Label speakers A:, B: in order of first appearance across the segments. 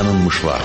A: Tanınmışlar.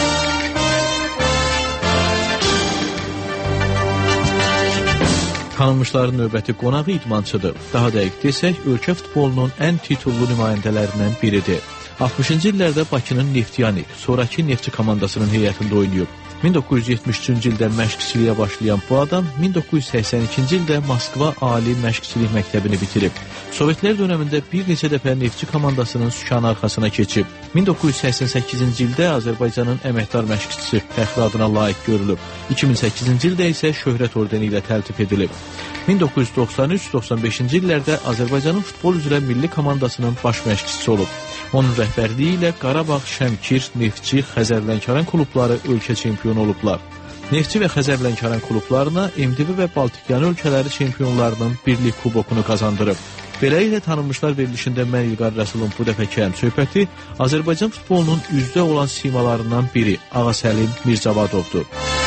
B: Tanınmışların növbəti qonağı idmançıdır. Daha dəqiq desək, ölkə futbolunun ən titullu nümayəndələrindən biridir. 60-cı illərdə Bakının Neftiyanik, sonraki Neftçi komandasının heyətində oynayıb. 1973-cü ildə məşqçiliyə başlayan bu adam 1982-ci ildə Moskva Ali Məşqçilik Məktəbini bitirib. Sovetlər dönəmində bir neçə dəfə Neftçi komandasının sükanı arxasına keçib. 1988-ci ildə Azərbaycanın əməkdar məşqçisi fəxri adına layiq görülüb. 2008-ci ildə isə şöhrət ordeni ilə təltif edilib. 1993-95-ci illərdə Azərbaycanın futbol üzrə milli komandasının baş məşqçisi olub. Onun rəhbərliyi ilə Qarabağ, Şəmkir, Neftçi, Xəzər-Lənkəran klubları ölkə çempionu olublar. Neftçi və Xəzər-Lənkəran klublarına MDB və Baltikyanı ölkələri çempionlarının birlik kubokunu qazandırıb. Beləliklə tanınmışlar verilişində mən İlqar Rəsulun bu dəfəki həmsöhbəti Azərbaycan futbolunun üzdə olan simalarından biri Ağa Səlim Mirzavadovdur.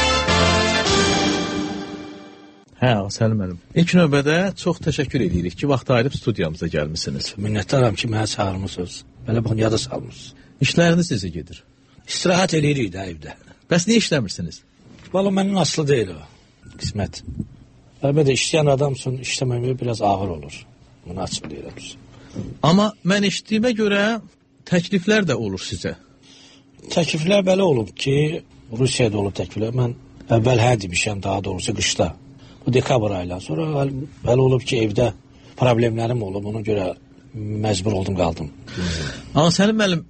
B: Ağa Səlim müəllim. İlk növbədə çox təşəkkür edirik ki, vaxt ayırıb studiyamıza gəlmisiniz.
C: Minnətdaram ki, mənə çağırmısınız. Belə bunu yada salmısınız.
B: İşləriniz necə gedir?
C: İstirahət eləyirik də evdə.
B: Bəs niyə işləmirsiniz?
C: Valla mənim aslı deyil o. Qismət. Əlbəttə işləyən adam üçün işləməyə biraz ağır olur. Bunu açıq deyirəm.
B: Amma mən eşitdiyimə görə təkliflər də olur sizə.
C: Təkliflər belə olub ki, Rusiyada olub təkliflər. Mən əvvəl hə demişəm, daha doğrusu qışda. Bu dekabr ayından sonra belə olub ki, evdə problemlərim olub. Ona görə məcbur oldum, qaldım.
B: Ağa Səlim müəllim,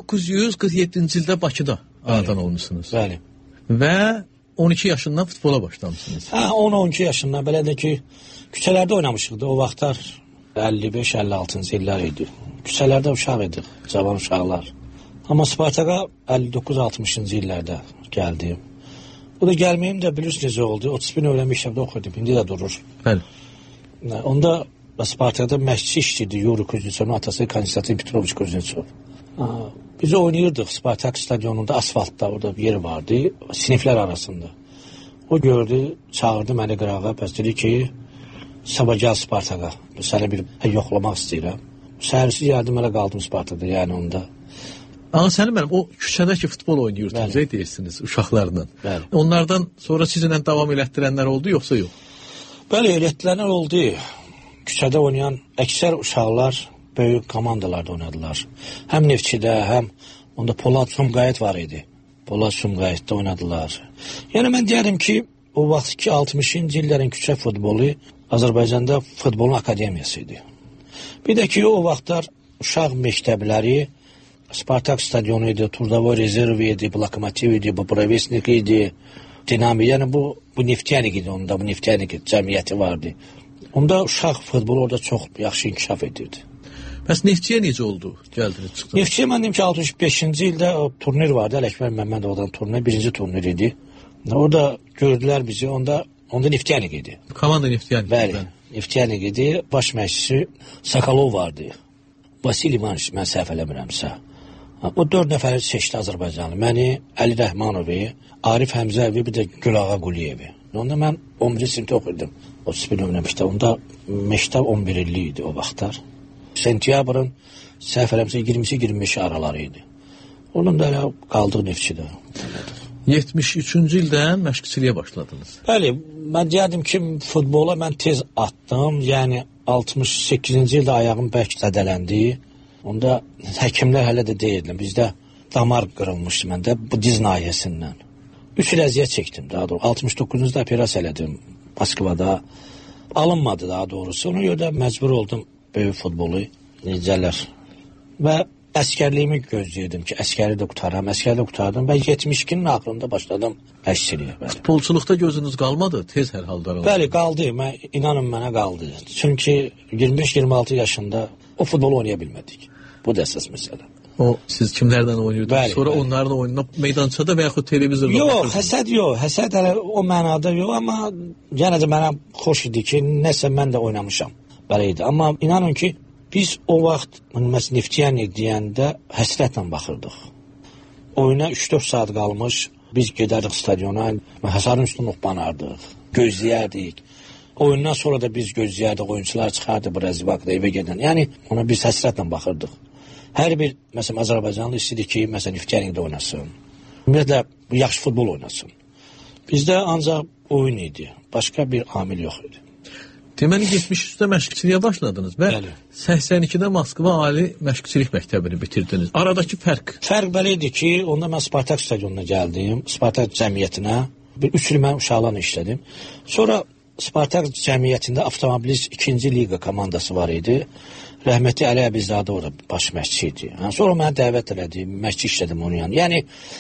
B: 1947-ci ildə Bakıda anadan olmuşsunuz.
C: Bəli.
B: Və 12 yaşından futbola başlamışsınız.
C: Hə, 10-12 yaşından belə də ki, küçələrdə oynamışıq da. O vaxtlar 55-56-cı illər idi. Küçələrdə uşaq idi, cavan uşaqlar. Amma Spartaqa 59-60-cı illərdə gəldim. Bu da gəlməyim də bilirsiniz necə oldu. 31 öyrən məktəbdə oxudum, indi də durur.
B: Bəli.
C: Onda Spartakada məşqçi işçiydi Yuri Kuznetsovun atası Konstantin Petroviç Kuznetsov. Biz oynayırdıq Spartak stadionunda, asfaltda, orada bir yer vardı, siniflər arasında. O gördü, çağırdı məni qırağa, bəs dedi ki, sabah gəl Spartaka, səni bir yoxlamaq istəyirəm. Səhərsiz gəldim, elə qaldım Spartakda, yəni onda.
B: Ağa Səlim müəllim, o küçədəki futbol oynayırdınız, deyirsiniz, uşaqlarla.
C: Bəli.
B: Onlardan sonra sizinlə davam elətdirənlər oldu, yoxsa yox?
C: Bəli, elətdirənlər oldu. Küçədə oynayan əksər uşaqlar böyük komandalarda oynadılar. Həm Neftçidə, həm onda Polad Sumqayıt var idi. Polad Sumqayıtda oynadılar. Yəni mən deyərim ki, o vaxtki 60-cı illərin küçə futbolu Azərbaycanda futbolun akademiyası idi. Bir də ki, o vaxtlar uşaq məktəbləri Spartak stadionu idi, Trudovой rezerv idi, Lokomotiv idi, Bobrovesnik idi, Dinamo. Yəni bu Neftiyanik idi onda, bu Neftiyanik cəmiyyəti vardı. Onda uşaq futbolu orada çox yaxşı inkişaf edirdi.
B: Bəs Neftçiyə necə oldu? Gəldiniz, çıxdınız.
C: Neftçiyə mən deyim ki, 65-ci ildə o turnir vardı, Ələkbər Məmmədovdan turnir, birinci turnir idi. Orada gördülər bizi, onda Neftiyanik idi.
B: Komanda Neftiyanik.
C: Bəli, Neftiyanik idi. Baş məşqçisi Sakalov vardı. Vasili Ivanoviç, mən səhv eləmirəmsə. O 4 nəfəri seçdi Azərbaycanlı. Məni, Əli Rəhmanovi, Arif Həmzəvi, bir də Gülağa Quliyevi. Onda mən 11-ci sinifdə oxuyordum. 31 nömrə məktəb. Onda məktəb 11 illik idi o vaxtlar. Sentyabrın səhv eləmirəmsə 22-25 araları idi. Ondan da elə qaldıq Neftçidə.
B: 73-cü ildən məşqçiliyə başladınız.
C: Bəli, mən deyərdim ki, futbola mən tez atdım. Yəni 68-ci ildə ayağım bərk zədələndi. Onda həkimlər hələ də deyirdim. Bizdə damar qırılmışdı məndə bu diz nahiyəsindən. 3 il əziyyət çəkdim daha doğrusu. 69-da operasiya elədim Moskvada. Alınmadı daha doğrusu. Ona görə də məcbur oldum böyük futbolu necələr. Və əskərliyimi gözləyirdim ki, əskəri də qutaram, əskəri də qutardım və 72-nin axırında başladım məşqçiliyə.
B: Futbolçuluqda gözünüz qalmadı, tez hər halda.
C: Bəli, qaldı. İnanın mənə qaldı. Çünki 25-26 yaşında o futbolu oynaya bilmədik. Bu da əsas məsələ.
B: O, siz kimlərdən oynuyordunuz?
C: Bəli,
B: sonra
C: bəli.
B: Onların oyununa meydançada və yaxud televizorda
C: yox, həsəd yox. Həsəd hələ o mənada yox, amma yenə də mənə xoş idi ki, nəsə mən də oynamışam. Belə idi. Amma inanın ki, biz o vaxt Neftiyanik deyəndə həsrətlə baxırdıq. Oyuna 3-4 saat qalmış, biz gedərdik stadiona, hasarın üstünü oxbanardıq, gözləyərdik. Oyundan sonra da biz gözləyərdik, oyuncular çıxardı Braziliyada evə gedən. Yəni ona biz həsrətlə baxırdıq. Hər bir, məsələn, Azərbaycanlı istəyir ki, məsələn, Neftiyanikdə oynasın. Ümumiyyətlə, yaxşı futbol oynasın. Bizdə ancaq oyun idi. Başqa bir amil yox idi.
B: Deməli, 73-də məşqçiliyə başladınız və 82-də Moskva Ali Məşqçilik Məktəbini bitirdiniz. Aradakı fərq?
C: Fərq belə idi ki, onda mən Spartak stadionuna gəldim, Spartak cəmiyyətinə. Bir 3 il mən uşaqlarla işlədim. Sonra Spartak cəmiyyətində Avtomobilist 2-ci liqa komandası var idi. Rəhmətli Əli Əbizzadə orada baş məşqçi idi. Sonra mənə dəvət elədi, məşqçi işlədim onun yanında. Yəni,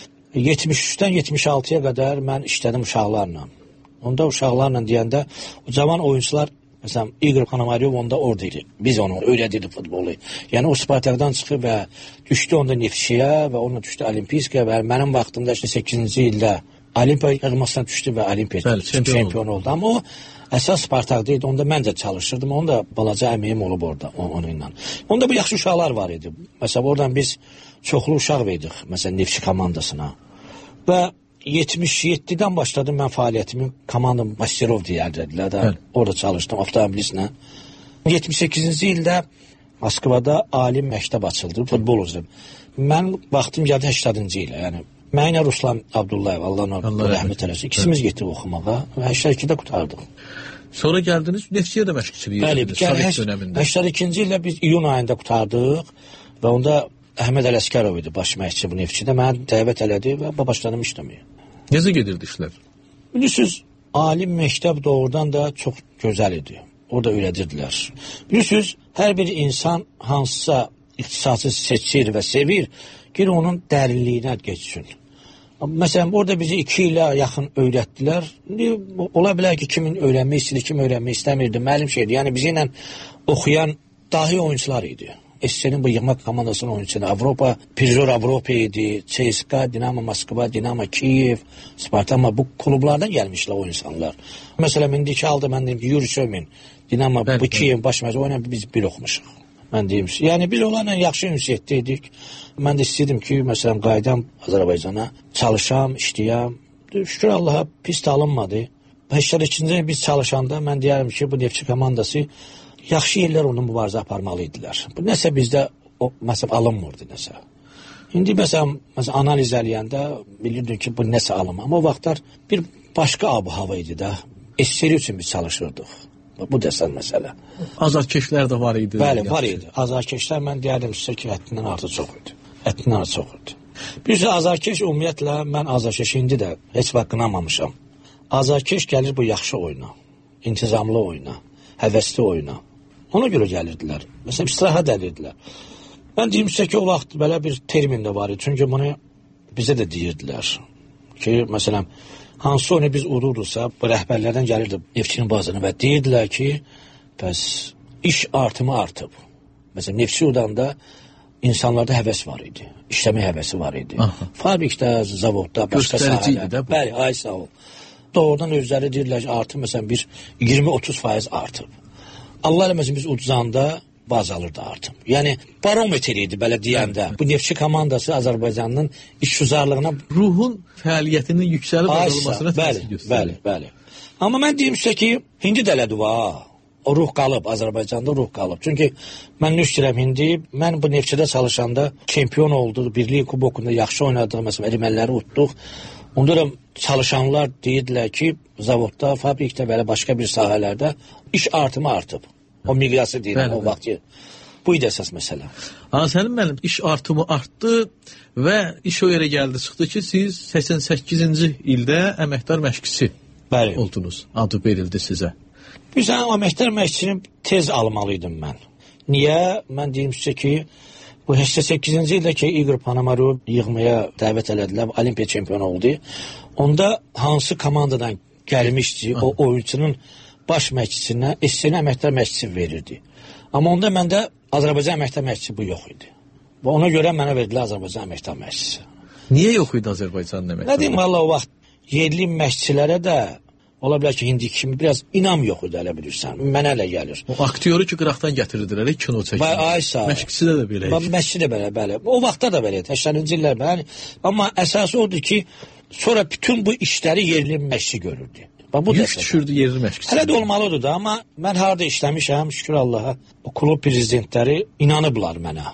C: 73-dən 76-ya qədər mən işlədim uşaqlarla. Onda uşaqlarla deyəndə, o cavan oyuncular, məsələn, Igor Ponomaryov onda orada idi. Biz onu öyrədirdik futbolu. Yəni, o Spartakdan çıxıb və düşdü onda Neftçiyə və onunla düşdü Olimpiskaya və mənim vaxtımda 8-ci ildə Olimpiya yığmasına düşdü və Olimpiya çempion oldu. Amma o əsas Spartakda idi. Onda mən də çalışırdım. Onun da balaca əməyim olub orada onunla. Onda bu yaxşı uşaqlar var idi. Məsələn, oradan biz çoxlu uşaq verdik. Məsələn, Neftçi komandasına. Və 77-dən başladım mən fəaliyyətimi. Komandım Masterov deyərdilər. Orada çalışdım avtomobilistlə. 78-ci ildə Moskvada ali məktəb açıldı. Futbol üzrə. Mən vaxtım gəldi 80-ci ilə. Yəni, mənə Ruslan Abdullayev, Allah rəhmət eləsin. İkisimiz getdik oxumağa və 82-də qutardıq.
B: Sonra gəldiniz, Neftçiyə də məşqçilik edirdiniz Sovet dönəmində.
C: 82-ci ildə biz iyun ayında qutardıq və onda Əhməd Ələskərov idi baş məşqçi bu Neftçidə. Mənə dəvət elədi və başladım işləməyə.
B: Necə gedirdi işlər?
C: Bilirsiniz, ali məktəb doğrudan da çox gözəl idi. Orada öyrədirdilər. Bilirsiniz, hər bir insan hansısa ixtisası seçir və sevir, ki, onun dərinliyinə geçsin. Məsələn, orada bizi 2 ilə yaxın öyrətdilər. Ola bilər ki, kimin öyrənmək istəyir, kim öyrənmək istəmirdi, müəllim şeydi. Yəni, bizi ilə oxuyan dahi oyuncular idi. SSR-nin bu yığma komandasının oyuncuları. Avropa, Prizor Avropa idi, CSKA, Dinamo Moskva, Dinamo Kiyev, Spartak, amma bu klublardan gəlmişlər o insanlar. Məsələn, indiki halda mən deyim ki, Yuri Sömin, Dinamo, bu Kiyev baş məzə oynayan biz bir oxumuşuq. Mən deyim, yəni bir olanla yaxşı ünsiyyətdə idik. Mən də istəyirdim ki, məsələn, qaydam Azərbaycana, çalışam, işləyəm. Şükür Allaha pis də alınmadı. 82-ci biz çalışanda mən deyərəm ki, bu Neftçi komandası yaxşı yerlər onun mübarizə aparmalı idilər. Bu nəsə bizdə, məsələn, alınmırdı nəsə. İndi, məsələn, analiz eləyəndə bilirdin ki, bu nəsə alınmır. Amma o vaxtlar bir başqa ab-hava idi də. SSR üçün biz çalışırdıq. Bu dəsən məsələ.
B: Azarkeşlər də var idi.
C: Bəli, var idi. Azarkeşlər mən deyərdim sizə ki, həddindən artıq çox idi. Həddindən artıq çox idi. Bilirsiniz, azarkeş ümumiyyətlə, mən azarkeş indi də heç vaxt qınamamışam. Azarkeş gəlir bu yaxşı oyuna, intizamlı oyuna, həvəsli oyuna. Ona görə gəlirdilər. Məsələn, istirahət edirdilər. Mən deyim sizə ki, o vaxt belə bir termin də var idi. Çünki bunu bizə də deyirdilər. Ki, məsələn, hansı oyunu biz udurdusa, bu rəhbərlərdən gəlirdi Neftçinin bazarına və deyirdilər ki, bəs iş artımı artıb. Məsələn, Neftçi udanda insanlarda həvəs var idi. İşləmə həvəsi var idi. Fabrikdə, zavodda, başqa sahələrdə. Bəli, ay sağ ol. Doğrudan özləri deyirlər ki, artıb, məsələn, bir 20-30% artıb. Allah eləməsin, biz uduzanda bazalırdı artıq. Yəni, barometr idi belə deyəndə. Bu Neftçi komandası Azərbaycanın işgüzarlığına...
B: Ruhun fəaliyyətinin yüksəlib azalmasına təsir göstərir.
C: Bəli. Amma mən deyim sizə ki, hindi də elədi va. O ruh qalıb, Azərbaycanda ruh qalıb. Çünki mən nə istəyirəm hindi, mən bu Neftçidə çalışanda çempion olduq, Birlik Kubokunda yaxşı oynadıq, məsələn, erməniləri utduq. Onda da çalışanlar deyirdilər ki, zavodda, fabrikdə və başqa bir sahələrdə iş artımı artıb. O miqyası deyirəm, o vaxt. Bu idi əsas məsələ.
B: Sənin mənim iş artımı artdı və iş o yerə gəldi, çıxdı ki, siz 88-ci ildə əməkdar məşqçisi oldunuz. Adı verildi sizə.
C: Bizən əməkdar məşqçini tez almalıydım mən. Niyə? Mən deyim sizə ki, bu 88-ci ildə ki, Igor Ponomaryov yığmaya dəvət elədilər, Olimpiya çempionu oldu. Onda hansı komandadan gəlmişdi, o oyuncunun baş məşqçisinə, SSR-in əməkdar məşqçisi verirdi. Amma onda məndə Azərbaycan əməkdar məşqçisi bu yox idi. Və ona görə mənə verdilər Azərbaycan əməkdar məşqçisi.
B: Niyə yox idi Azərbaycanın əməkdar?
C: Nə deyim, valla o vaxt yerli məşqçilərə də ola bilər ki, indi kimi biraz inam yox idi, elə bilirsən. Mənə elə gəlir.
B: O aktyoru ki, qıraqdan gətirdilər, kino çəkildi. Məşqçisi də belə idi.
C: Məşqçisi də belə, bəli. O vaxtda da belə idi, 80-ci illər belə. Amma əsası odur ki, sonra bütün bu işləri yerli məşqçi görürdü.
B: Yük düşürdü yerli məşqçisi.
C: Hələ də olmalıdır da, amma mən harada işləmişəm, şükür Allaha, o klub prezidentləri inanıblar mənə.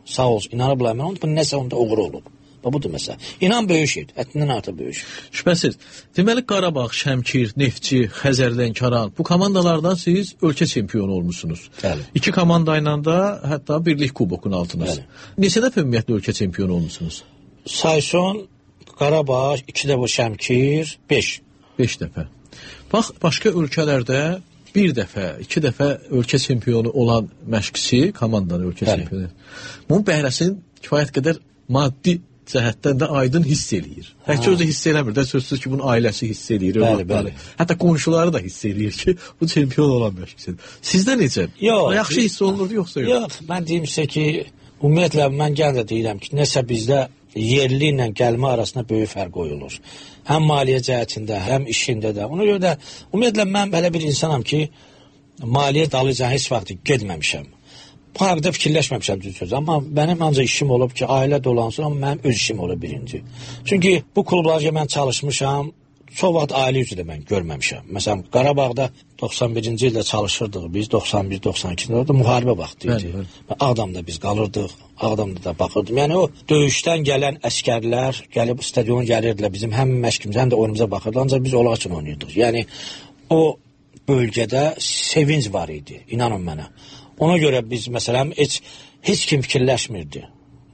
C: Sağ olsun, inanıblar mən. Bu nəsə onda uğur olub. Budur məsələ. İnan böyük şeydir. Ətindən artıq böyük şey.
B: Şübhəsiz. Deməli Qarabağ, Şəmkir, Neftçi, Xəzər, Lənkəran bu komandalardan siz ölkə çempionu olmusunuz.
C: Bəli.
B: 2 komanda ilə də hətta birlik kubokunu aldınız.
C: Bəli.
B: Neçə dəfə ümumiyyətlə ölkə çempionu olmusunuz?
C: Sayson, Qarabağ, 2 dəfə Şəmkir, 5.
B: 5 dəfə. Bax, başqa ölkələrdə 1 dəfə, 2 dəfə ölkə çempionu olan məşqçi komandanın ölkə çempionu. Bunun bəhrəsini kifayət qədər maddi cəhətdən də aydın hiss eləyir. Təkcə özü hiss eləmir də, sözsüz ki, bunun ailəsi hiss eləyir.
C: Bəli.
B: Hətta qonşuları da hiss eləyir ki, bu çempion olan məşqçidir. Sizdə necə?
C: Yox.
B: Yaxşı hiss olunurdu, yoxsa yox?
C: Yox, mən deyim sizə ki, ümumiyyətlə mən gən də deyirəm ki, nəsə bizdə yerli ilə gəlmə arasında böyük fərq qoyulur. Həm maliyyə cəhətində, həm işində də. Ona görə də, ümumiyyətlə mən belə bir insanam ki, maliyyə dalıcan heç vaxt getməmişəm. Bu haqda fikirləşməmişəm düz söz. Amma mənim ancaq işim olub ki, ailə dolansın, amma mənim öz işim olub birinci. Çünki bu klublarda mən çalışmışam, çox vaxt ailə üzrə mən görməmişəm. Məsələn, Qarabağda 91-ci ildə çalışırdıq biz, 91-92-də orada müharibə vaxtı idi. Ağdamda biz qalırdıq, Ağdamda da baxırdım. Yəni o döyüşdən gələn əskərlər gəlib stadiona gəlirdilər, bizim həm məşqimizə, həm də oyunumuza baxırdılar, ancaq biz onlar üçün oynayırdıq. Yəni o bölgədə sevinc var idi, inanın mənə. Ona görə biz məsələn heç kim fikirləşmirdi.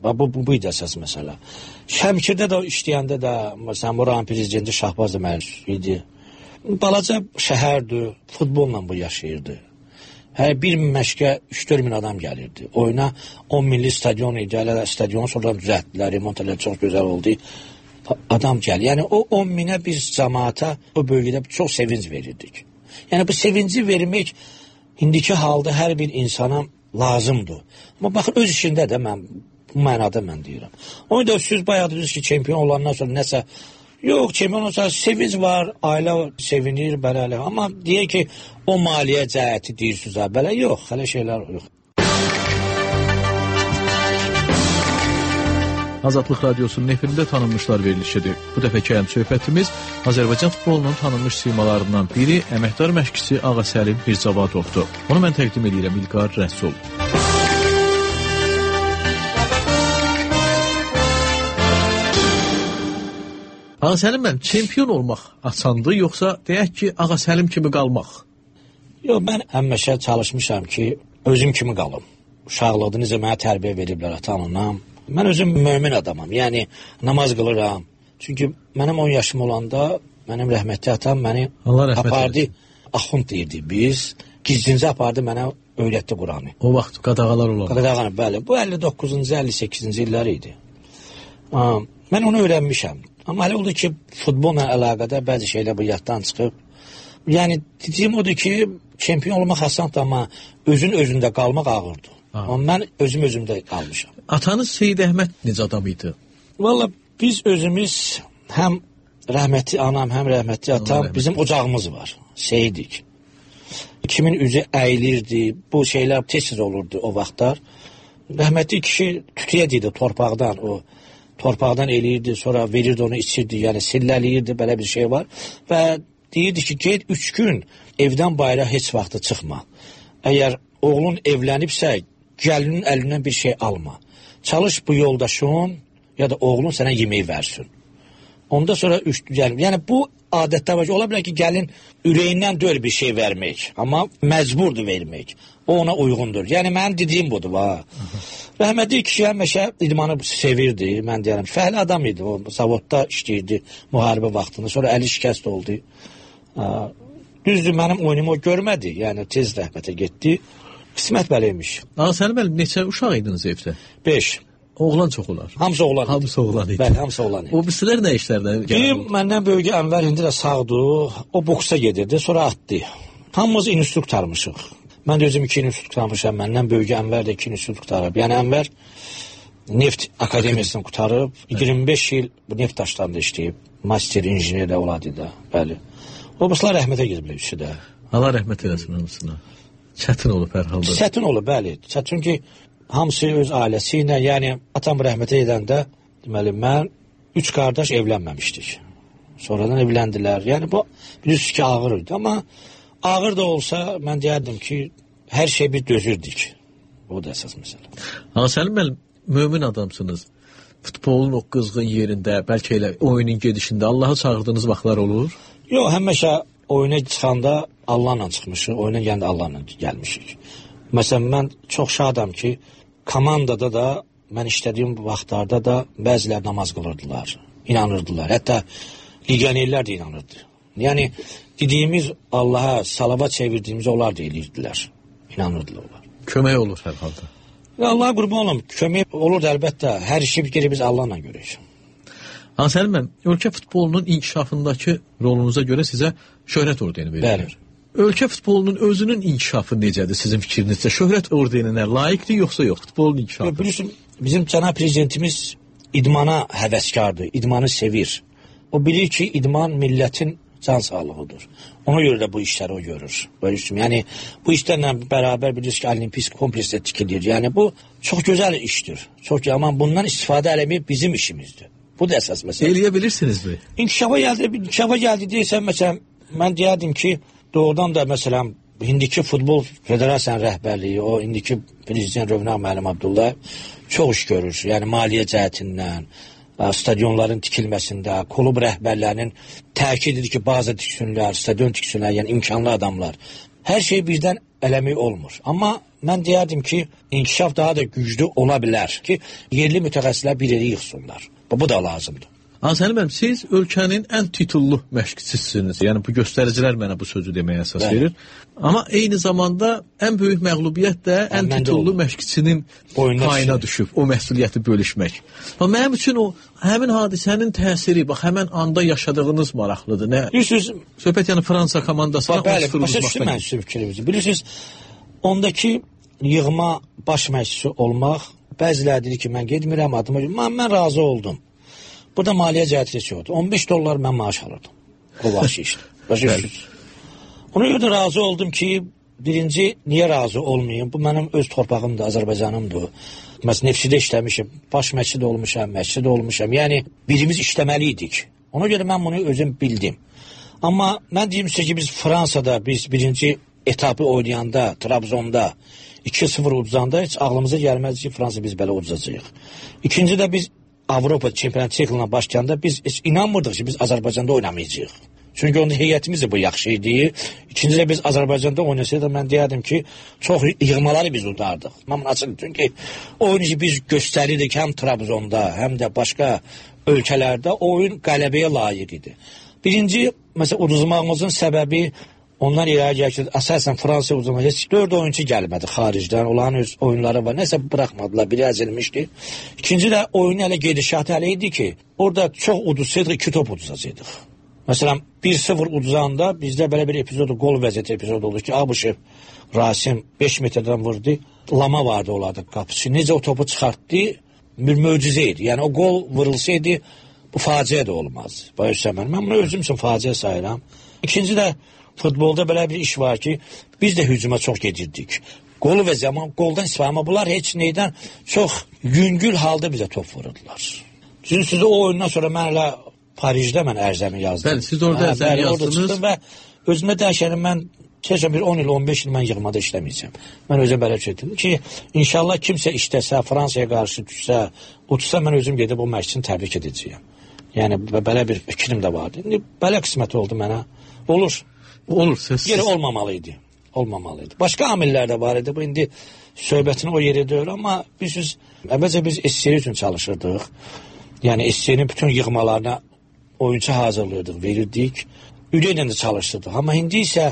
C: Bu idi əsas məsələ. Şəmkirdə də işləyəndə də məsələn oranın prezidenti Şahbaz idi. Balaca şəhərdir, futbolla bu yaşayırdı. Hər bir məşqə 3-4 min adam gəlirdi. Oyuna 10 minlik stadion idi. Hələ stadionu sonradan düzəltdilər, remont elədi, çox gözəl oldu. Adam gəlir. Yəni o 10 minə biz cəmaata o bölgədə çox sevinc verirdik. Yəni bu sevinci vermək indiki halda hər bir insana lazımdır. Amma baxın, öz işində də mən bu mənada mən deyirəm. Onu da siz bayaq dediniz ki, çempion olandan sonra nəsə, yox, çempion olsa sevinç var, ailə sevinir, belə. Amma deyək ki, o maliyyə cəhəti deyirsiniz, belə yox, hələ şeylər yox.
B: Azadlıq Radiosunun efirində tanınmışlar verilişidir. Bu dəfəki söhbətimiz Azərbaycan futbolunun tanınmış simalarından biri əməkdar məşqçisi Ağa Səlim Mirzavadovdur. Onu mən təqdim edirəm İlqar Rəsul. Ağa Səlim mən çempion olmaq asandır, yoxsa deyək ki, Ağa Səlim kimi qalmaq?
C: Yox, mən həmişə çalışmışam ki, özüm kimi qalım. Uşaqlıqda necə mənə tərbiyə veriblər ata-anam. Mən özüm mömin adamam, yəni namaz qılıram. Çünki mənim 10 yaşım olanda mənim rəhmətli atam məni apardı, axund deyirdi biz, gizlincə apardı mənə öyrətdi Quranı.
B: O vaxt qadağalar olardı.
C: Qadağalar, bəli. Bu 59-cu, 58-ci illər idi. Mən onu öyrənmişəm. Amma hələ oldu ki, futbolla əlaqədə bəzi şeylər bu yaddan çıxıb. Yəni, dediyim odur ki, çempion olmaq asandır, amma özündə qalmaq ağırdır. Amma mən özümdə qalmışam.
B: Atanız Seyid Əhməd necə adam idi?
C: Valla biz özümüz həm rəhmətli anam, həm rəhmətli atam, bizim ocağımız var. Seyidik. Kimin üzü əyilirdi, bu şeylər tez-tez olurdu o vaxtlar. Rəhmətli kişi tütüyə deyirdi torpaqdan, o torpaqdan eləyirdi, sonra verirdi onu içirdi, yəni silləliyirdi, belə bir şey var. Və deyirdi ki, get 3 gün evdən bayra heç vaxtı çıxma. Əgər oğlun evlənibsə, gəlinin əlindən bir şey alma. Çalış bu yoldaşın ya da oğlun sənə yemək versin. Ondan sonra yəni bu adətdə var ki, ola bilər ki, gəlin ürəyindən deyil bir şey vermək, amma məcburdur vermək. O ona uyğundur. Yəni mənim dediyim budur. Rəhmətli kişi həmişə idmanı sevirdi, mən deyərəm. Fəhli adam idi, o zavodda işləyirdi müharibə vaxtında. Sonra əli şikəst oldu. Düzdür, mənim oyunumu o görmədi, yəni tez rəhmətə getdi. Qismət bələymiş.
B: Ağa Səlim müəllim, neçə uşaq idiniz evdə?
C: 5.
B: Oğlan çox olar.
C: Hamısı oğlan idi.
B: Hamısı oğlan idi.
C: Bəli, hamısı oğlan idi.
B: O birisilər nə işlərdə?
C: Məndən böyük Ənvər indi də sağdır. O boksa gedirdi, sonra atdı. Hamımız instruktormuşuq. Mən də özüm 2 instruktormuşam. Məndən böyük Ənvər də 2 instruktorub. Yəni Ənvər Neft Akademiyasını qutarıb, 25 il bu neft daşlarında işləyib. Master injiner də oladı da. Bəli. O birisilər rəhmətə gediblər üçü də.
B: Allah rəhmət eləsin hamısına. Çətin olub hər halda.
C: Çətin olub, bəli. Çünki hamısı öz ailəsi ilə, yəni atam rəhmətə edəndə, deməli, mən 3 qardaş evlənməmişdik. Sonradan evləndilər. Yəni bu, bilirsiniz ki, ağır idi. Amma ağır da olsa, mən deyərdim ki, hər şey bir dözürdük. O da əsas məsələ.
B: Ağa Səlim müəllim, mömin adamsınız. Futbolun o qızğın yerində, bəlkə elə oyunun gedişində Allaha çağırdığınız vaxtlar olur?
C: Yox, həmişə oyuna çıxanda Allahla çıxmışıq, oyuna gələndə Allahla gəlmişik. Məsələn, mən çox şadam ki, komandada da, mən işlədiyim vaxtlarda da bəzilər namaz qılırdılar, inanırdılar. Hətta legionerlər də inanırdı. Yəni, dediyimiz Allaha salava çevirdiyimiz onlar da eləyirdilər, inanırdılar onlar.
B: Kömək olur hər halda.
C: Allah qurban olum, kömək olur da əlbəttə, hər işi bir kere biz Allahla görürük.
B: Hansəlim mən, ölkə futbolunun inkişafındakı rolunuza görə sizə şöhrət ordeni verilir. Ölkə futbolunun özünün inkişafı necədir sizin fikrinizdə? Şöhrət ordeninə layiqdir yoxsa yox? Futbolun inkişafı.
C: Biliyorsun, bizim cənab prezidentimiz idmana həvəskardır, idmanı sevir. O bilir ki, idman millətin can sağlığıdır. Ona görə də bu işləri o görür. Yəni, bu işlərlə bərabər bilirsiniz ki, olimpik kompleksdə tikilir. Yəni, bu çox gözəl işdir. Çox, amma bundan istifadə eləmək bizim işimizdir. Bu da əsas məsələ.
B: Eləyə bilirsinizmi?
C: İnkişafa gəldi deyirsən, məsələn, mən deyərdim ki, doğrudan da məsələn, indiki futbol federasiyanın rəhbərliyi, o indiki prezident Rövnaq müəllim Abdullayev çox iş görür. Yəni, maliyyə cəhətindən, stadionların tikilməsində, klub rəhbərlərinin təkid edir ki, bazı tiksinlər, stadion tiksinlər, yəni imkanlı adamlar. Hər şey birdən eləmək olmur. Amma mən deyərdim ki, inkişaf daha da güclü ola bilər ki, yerli mütəxəssislər bir yeri yıxsınlar. Bu da lazımdır.
B: Hansəlim mənim, siz ölkənin ən titullu məşqçisisiniz. Yəni, bu göstəricilər mənə bu sözü deməyə əsas verir. Amma eyni zamanda ən böyük məğlubiyyət də ən titullu məşqçinin payına düşüb, o məsuliyyəti bölüşmək. Amma mənim üçün o, həmin hadisənin təsiri, bax, həmən anda yaşadığınız maraqlıdır. Nə?
C: Bilirsiniz,
B: söhbət yəni Fransa komandasına 10-0
C: uzmaqdan. Bilirsiniz, ondakı yığma baş məşqçisi olmaq, bəzilər dedi ki, mən getmirəm, adıma mən razı oldum. Burada maliyyə cəhəti yoxdur. 15 dollar mən maaş alırdım. O vahşi işdir. Ona görə də razı oldum ki, birinci, niyə razı olmayayım? Bu mənim öz torpağımdır, Azərbaycanımdır. Məsələn, Neftçidə işləmişim, baş məşqçi də olmuşam, məşqçi də olmuşam. Yəni, birimiz işləməliydik. Ona görə mən bunu özüm bildim. Amma mən deyim sizə ki, biz Fransada, biz birinci etapı oynayanda, Trabzonda, 2-0 uduzanda heç ağlımıza gəlməz ki, Fransa biz belə uduzacağıq. İkinci də biz Avropa çempionat siklına başlayanda biz heç inanmırdıq ki, biz Azərbaycanda oynamayacağıq. Çünki onun heyətimiz də bu yaxşı idi. İkinci də biz Azərbaycanda oynasaydı da mən deyərdim ki, çox yığmaları biz udardıq. Çünki oyunu biz göstərirdik həm Trabzonda, həm də başqa ölkələrdə oyun qələbəyə layiq idi. Birinci, məsələn, uduzmağımızın səbəbi ondan irəli gəlir ki, əsasən Fransa uzunluğu heç 4 oyuncu gəlmədi xaricdən, onların öz oyunları var, nəsə buraxmadılar, biri əzilmişdi. İkinci də oyunu hələ gedişatı hələ idi ki, orada çox uduzsaydıq, 2 top uduzacaqdıq. Məsələn, 1-0 uduzanda bizdə belə bir epizodu, gol vəziyyəti epizodu oldu ki, Abuşev, Rasim 5 metrdən vurdu, Lama vardı onlarda qapısı. Necə o topu çıxartdı, bir möcüzə idi. Yəni o gol vurulsaydı, bu faciə də olmaz. Mən bunu özüm üçün faciə sayıram. İkinci də futbolda belə bir iş var ki, biz də hücuma çox gedirdik. Qolu və zaman qoldan istifadə, amma bunlar heç neydən çox yüngül halda bizə top vururdular. Sizə o oyundan sonra mən elə Parijdə mən ərzəmi yazdım.
B: Bəli, siz orada ərzəmi yazdınız.
C: Və özümə dəyişənim, mən keçən bir 10 il, 15 il mən yığmada işləməyəcəm. Mən özüm belə çəkdim ki, inşallah kimsə işləsə, Fransaya qarşı düşsə, utsa mən özüm gedib o məşqçini təbrik edəcəyəm. Yəni, belə bir fikrim də vardı. İndi belə qismət oldu mənə. Olur.
B: Olur, siz.
C: Yeri olmamalıydı. Olmamalıydı. Başqa amillər də var idi. Bu indi söhbətin o yeri deyil, amma əvvəlcə biz SC üçün çalışırdıq. Yəni, SC-nin bütün yığmalarına oyuncu hazırlıyorduk, verirdik. Ürəklə də çalışdırdıq. Amma indi isə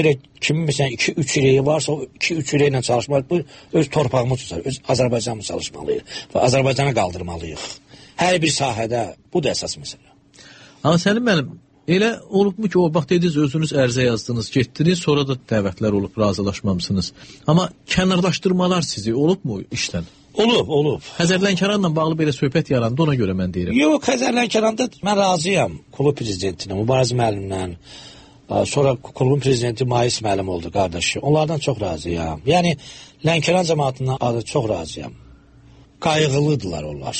C: kimin məsələn 2-3 ürəyi varsa, o 2-3 ürəklə çalışmalıyıq. Bu öz torpağımı tutar, öz Azərbaycanımı çalışmalıyıq və Azərbaycana qaldırmalıyıq. Hər bir sahədə bu da əsas məsələ.
B: Amma Səlim mənim, elə olubmu ki, o vaxt dediniz, özünüz ərzə yazdınız, getdiniz, sonra da dəvətlər olub, razılaşmamısınız. Amma kənarlaşdırmalar sizi olubmu işdən?
C: Olub.
B: Xəzərlənkəranla bağlı belə söhbət yarandı, ona görə mən deyirəm.
C: Yox, Xəzərlənkəranda mən razıyam klub prezidentinə, Mübariz müəllimlə. Sonra klubun prezidenti Mais müəllim oldu, qardaşı. Onlardan çox razıyam. Yəni, Lənkəran cəmaatından çox razıyam. Qayğılıdırlar onlar.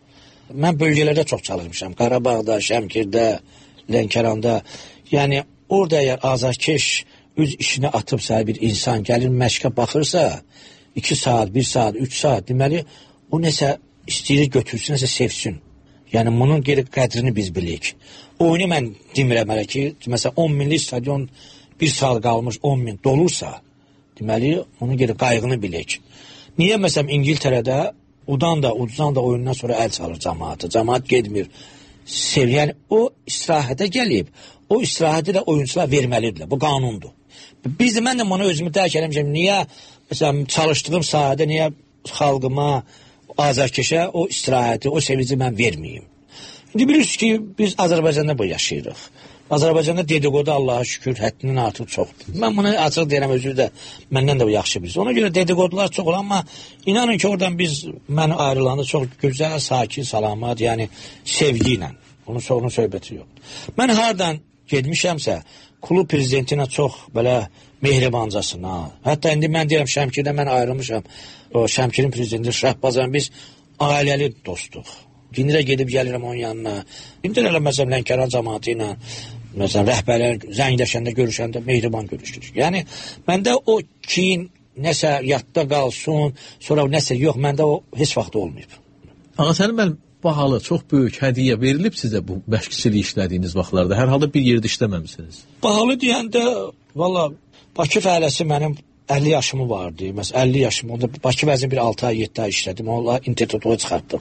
C: Mən bölgələrdə çox çalışmışam. Qarabağda, Şəmkirdə, Lənkəranda. Yəni, orada əgər azarkeş öz işini atıbsa bir insan gəlir məşqə baxırsa, 2 saat, 1 saat, 3 saat, deməli, o nəsə istəyir götürsün, nəsə sevsin. Yəni bunun geri qədrini biz bilik. Oyunu mən demirəm hələ ki, məsələn 10 minlik stadion bir saat qalmış 10 min dolursa, deməli onun geri qayğını bilik. Niyə məsələn İngiltərədə udan da oyundan sonra əl çalır cəmaatı. Cəmaat getmir. Yəni o istirahətə gəlib, o istirahəti də oyunçular verməlidirlər. Bu qanundur. Mən də bunu özümü dərk eləmişəm. Niyə məsələn çalışdığım sahədə niyə xalqıma, azərkeşə o istirahəti, o sevinci mən verməyim. İndi bilirsiniz ki, biz Azərbaycanda bu yaşayırıq. Azərbaycanda dedikodu Allah'a şükür həddindən artıq çoxdur. Mən bunu açıq deyirəm, özü də məndən də yaxşı bilirsiz. Ona görə dedikodular çox olur, amma inanın ki, oradan mən ayrılanda çox gözəl, sakin, salamat, yəni sevgi ilə. Onun söhbəti yoxdur. Mən hardan getmişəmsə, klub prezidentinə çox belə mehribancasına, hətta indi mən deyirəm Şəmkirdə mən ayrılmışam, o Şəmkirin prezidenti Şəhbazan, biz ailəli dostuq. Dindirə gedib gəlirəm onun yanına. İndirələ məsələn Lənkəran cəmaatı ilə, məsələn rəhbərlər zəngləşəndə, görüşəndə mehriban görüşdür. Yəni məndə o kin nəsə yadda qalsın, sonra nəsə yox, məndə o heç vaxt olmayıb.
B: Ağasəlim müəllim, bahalı, çox böyük hədiyyə verilib sizə bu məşqçilik işlədiyiniz vaxtlarda. Hər halda bir yerdə işləməmisiniz.
C: Bahalı deyəndə, valla Bakı fəhləsi mənim 50 yaşımı vardı. Məsələn 50 yaşım. Onda Bakı vəzini bir 6 ay, 7 ay işlədim. Onlar institutu çıxartdıq.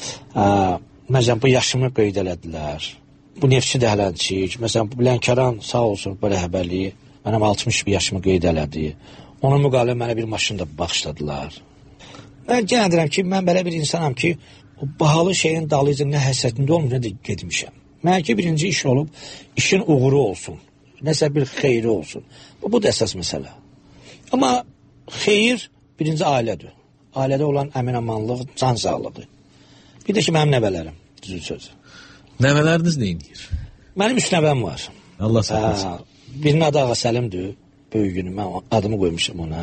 C: Məsələn bu yaşımı qeyd elədilər. Bu Neftçi Dəhlənçik, məsələn bu Lənkəran sağ olsun bu rəhbərliyi mənim 61 yaşımı qeyd elədi. Onun müqavilə mənə bir maşın da bağışladılar. Mən yenə deyirəm ki, mən belə bir insanam ki, o bahalı şeyin dalıcı nə həsətində olmuş, nə də getmişəm. Mənə ki, birinci iş olub, işin uğuru olsun. Nəsə bir xeyri olsun. Bu da əsas məsələ. Amma xeyir birinci ailədir. Ailədə olan əmin-amanlıq, can sağlığı. Bir də ki, mənim nəvələrim, düzül söz.
B: Nəvələriniz nə edir?
C: Mənim 3 nəvəm var.
B: Allah sağlasın.
C: Birinin adı Ağa Səlimdir, böyüyünü, mən adımı qoymuşum ona.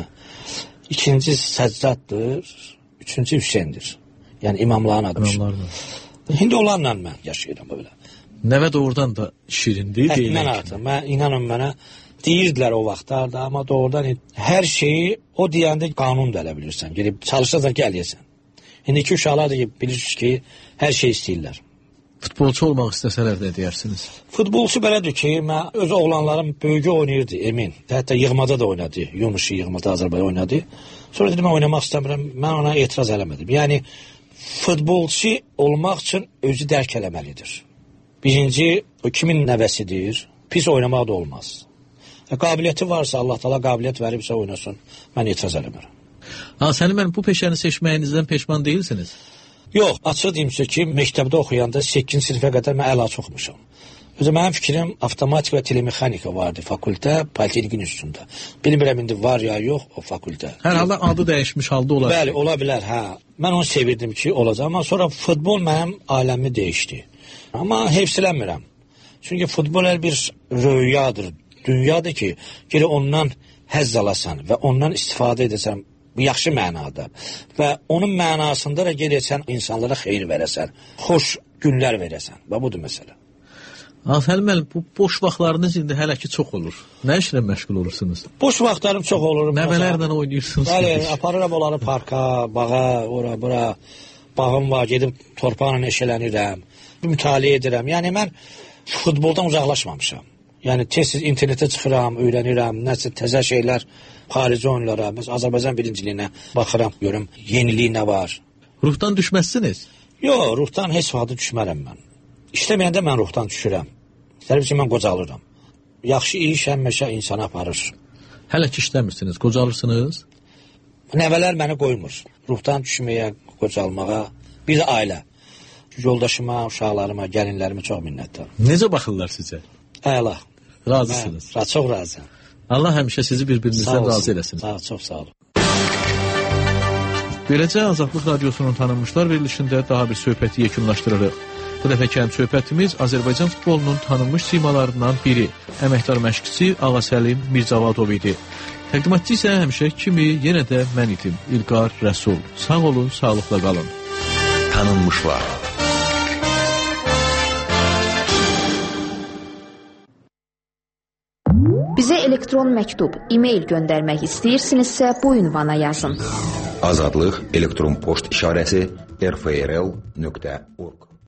C: İkinci Səccaddır, üçüncü Hüseyndir. Yəni imamların adımışım. İndi onlarla mən yaşayıram böyle.
B: Nəvə doğrudan da şirindir.
C: Həkmən artıq, inanın mənə, deyirdilər o vaxtlarda, amma doğrudan hər şeyi o deyəndə qanun da elə bilirsən. Gelib çalışırsan gəliyəsən. İndiki uşaqlar da bilirsiniz ki, hər şey istəyirlər.
B: Futbolçu olmaq istəsələr də deyərsiniz.
C: Futbolçu belədir ki, mən öz oğlanlarım böyücü oynayırdı, Emin. Hətta yığmada da oynadı, Yunus'u yığmada Azərbaycan oynadı. Sonra dedim, mən oynamaq istəmirəm, mən ona etiraz eləmədim. Yəni, futbolçu olmaq üçün özü dərk eləməlidir. Birinci, o kimin nəvəsidir, pis oynamaq da olmaz. Qabiliyyəti varsa, Allah Taala qabiliyyət veribsə oynasın, mən etiraz eləmirəm.
B: Səlim müəllim, bu peşəni seçməyinizdən peşman deyilsiniz?
C: Yox, açıq deyim sizə ki, məktəbdə oxuyanda 8-ci sinifə qədər mən əla oxumuşam. Özü mənim fikrim avtomatik və telemexanika vardı fakültə, Politexnikin üstündə. Bilmirəm indi var ya yox o fakültə.
B: Hər halda adı dəyişmiş halda olar.
C: Bəli, ola bilər, hə. Mən onu sevirdim ki, olacaq. Amma sonra futbol mənim aləmi dəyişdi. Amma hepsilənmirəm. Çünki futbol bir rüyadır, dünyadır ki, geri ondan həzz alasan və ondan istifadə edəsən. Bu yaxşı mənada və onun mənasında da gedəsən insanlara xeyir verəsən, xoş günlər verəsən. Və budur məsələ.
B: Səlim müəllim, bu boş vaxtlarınız indi hələ ki çox olur. Nə işlə məşğul olursunuz?
C: Boş vaxtlarım çox olur.
B: Nəvələrlə oynayırsınız?
C: Bəli, aparıram onları parka, bağa, ora, bura. Bağım var, gedib torpaqla eşələnirəm, mütaliə edirəm. Yəni mən futboldan uzaqlaşmamışam. Yəni tez-tez internetə çıxıram, öyrənirəm, nəsə təzə şeylər, xarici oyunlara, məsələn Azərbaycan birinciliyinə baxıram, görüm yeniliyi nə var.
B: Ruhdan düşməzsiniz?
C: Yox, ruhdan heç vaxt düşmərəm mən. İşləməyəndə mən ruhdan düşürəm. Təbii ki, mən qocalıram. Yaxşı iş həmişə insana aparır.
B: Hələ ki işləmirsiniz, qocalırsınız?
C: Nəvələr məni qoymur. Ruhdan düşməyə, qocalmağa, bir də ailə. Yoldaşıma, uşaqlarıma, gəlinlərimə çox minnətdaram.
B: Necə baxırlar sizə?
C: Əla.
B: Razısınız?
C: Çox razıyam.
B: Allah həmişə sizi bir-birinizdən razı eləsin.
C: Sağ ol, çox sağ olun.
B: Beləcə Azadlıq Radiosunun tanınmışlar verilişində daha bir söhbəti yekunlaşdırırıq. Bu dəfəki söhbətimiz Azərbaycan futbolunun tanınmış simalarından biri, əməkdar məşqçisi Ağa Səlim Mircavadov idi. Təqdimatçı isə həmişə kimi yenə də mən idim, İlqar Rəsul. Sağ olun, sağlıqla qalın.
A: Tanınmışlar.
D: Bize elektron məktub, e-mail göndərmək istəyirsinizsə bu ünvana yazın.
A: Azadlıq elektron poçt işarəsi rfrl.org